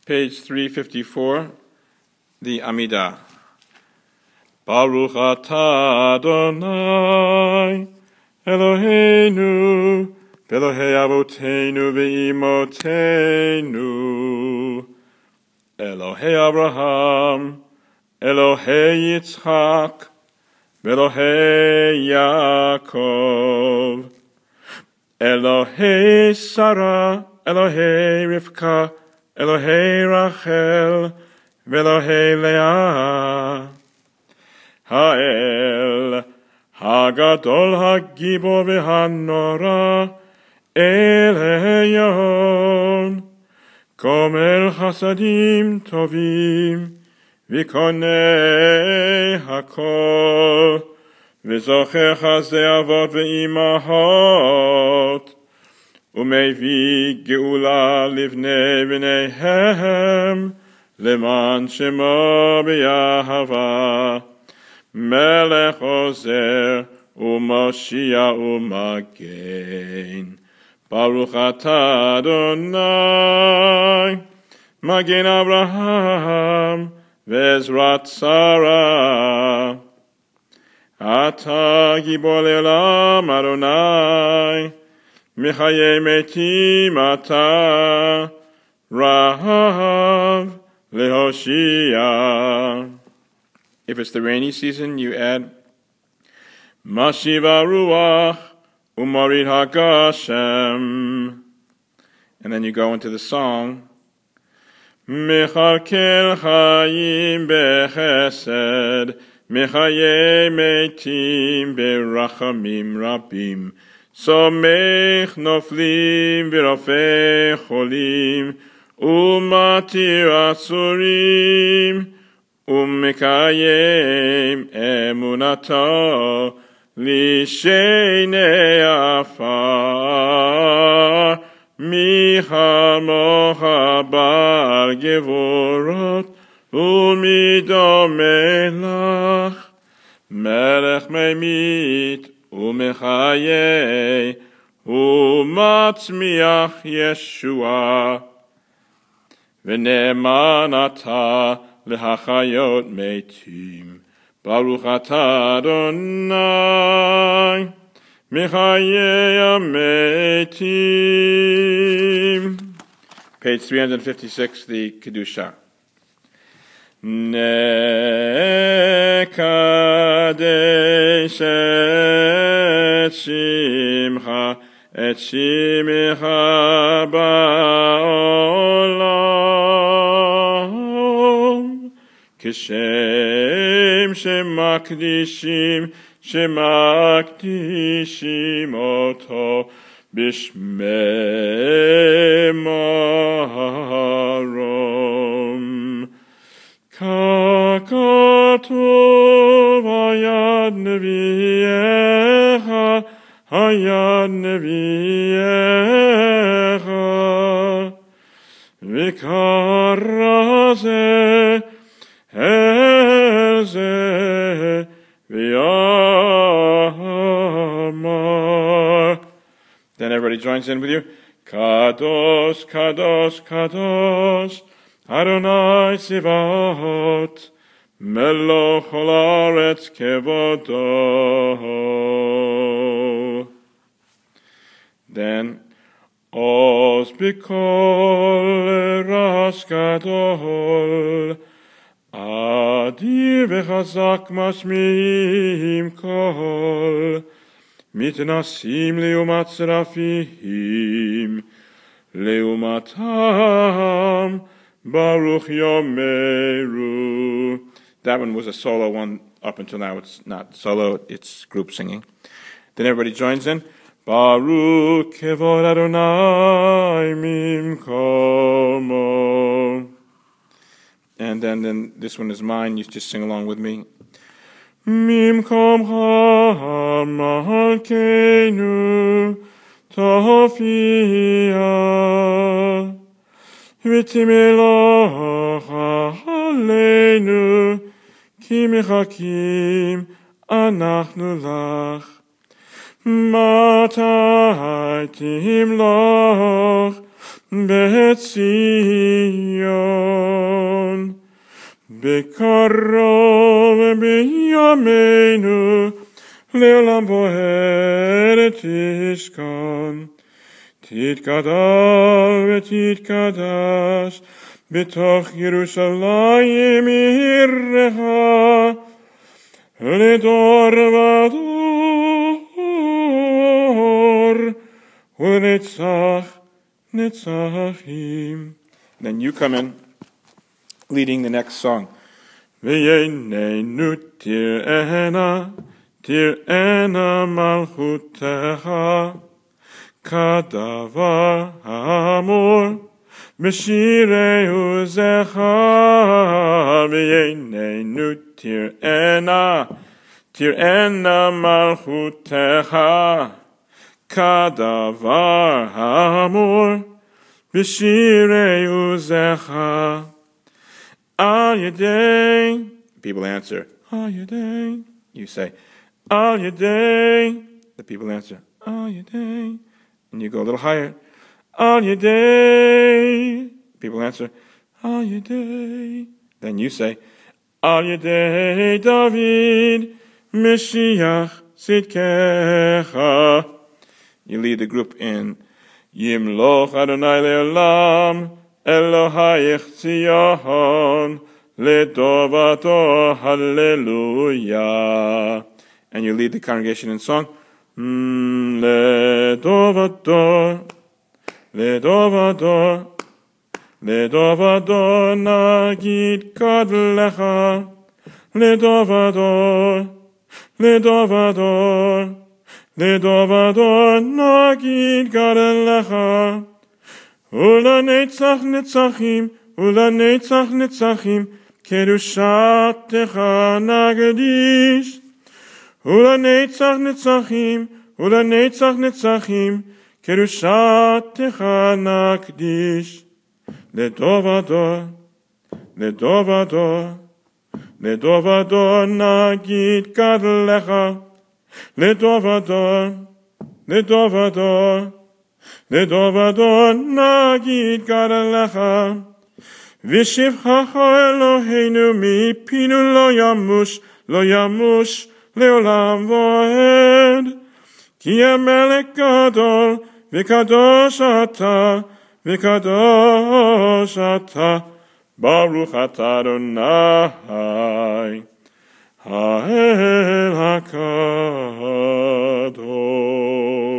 Page 354, the Amidah. Baruch atah Adonai, Eloheinu, Elohei Avoteinu ve'imotenu, Elohei Abraham, Elohei Yitzchak, Elohei Yaakov, Elohei Sarah, Elohei Rivka, Elohei Rachel, Elohei Leah, Ha'el, Hagadol, Hagibor v'hanora, Elyon, Gomel Chasadim Tovim, V'konei Hakol, V'zocher Chasdei Avot v'imahot, Umevi Geula Livnei B'neihem, Leman Shemo B'Yahava, Melech Ozer, U'Moshiach U'Magen. Baruch atah Adonai, Magen Abraham, Ve'ezrat Sarah. Atah Gibor Le'olam Adonai, Mechayei Metim atah, Rahav Lehoshia. If it's the rainy season, you add Mashiva Ruach Umarid HaGashem. And then you go into the song Mechalkel Chayim Bechesed, Mechayei Metim Berachamim Rabim, Somech Noflim V'Rofei Cholim, Umatir Asurim, Umekayem Emunato Lishenei Afar, Michal Mocha Bar Gevorot Umidomelach, Melech Memit Umechayei Umatzmiach Yeshua, V'ne'eman atah Lehachayot Metim. Baruch atah Adonai, Mechayei Metim. Page 356, the Kedusha. Nekadesh et shimcha, et shimcha ba'olam, Kishem shemakdishim oto b'shmei marom. Kakatuv hayad neviecha, v'karazeh Heze v'yamar. Then everybody joins in with you. Kadosh, Kadosh, Kadosh, Adonai Tzivaot, Melech kol haaretz kevodo. Then Oz b'kol ras gadol, Adir v'chazak mashmi'im kol, mitnasim leumat serafim, leumatam baruch yomeru. That one was a solo one. Up until now it's not solo, it's group singing. Then everybody joins in. Baruch kevod Adonai mimkomo. And then this one is mine. You just sing along with me. Mimkom ha'malkeinu tofia, v'timelach aleinu, ki mechakim anachnu lach. Matai timloch bet Zion. בקרוב בימינו, לעולם בוער תשכן. תתגדל ותתקדש בתוך ירושלים עירך, לדור ודור ולנצח נצחים. Then you come in leading the next song. V'yenenu tir'ena, tir'ena malchutecha, kadavar ha'amor, b'shirei uzecha. V'yenenu tir'ena, tir'ena malchutecha, kadavar ha'amor, b'shirei uzecha. Al Yedei. People answer, Al Yedei. You say, Al Yedei. The people answer, Al Yedei. And you go a little higher, Al Yedei. People answer, Al Yedei. Then you say, Al Yedei David, Mashiach Sidkecha. You lead the group in Yimloch Adonai Le'olam, Elohayich Tzion, Le'tovato Hallelujah. And you lead the congregation in song, Le'tovato, Le'tovato, Le'tovato Nagid Kadlecha, Le'tovato, Le'tovato, Le'tovato Nagid Kadlecha. Ulanetzach netzachim, ulanetzach netzachim, kedushatecha nagadish. Ulanetzach netzachim, ulanetzach netzachim, kedushatecha nagadish. Ledovador, ledovador, ledovador nagid gadlecha. Ledovador, ledovador, Ledovador nagid gadlecha, v'shivchacha Eloheinu mipinu lo yamush leolam voed. Ki hamelech gadol v'kadosh ata, baruch ata Adonai ha'el hakadosh.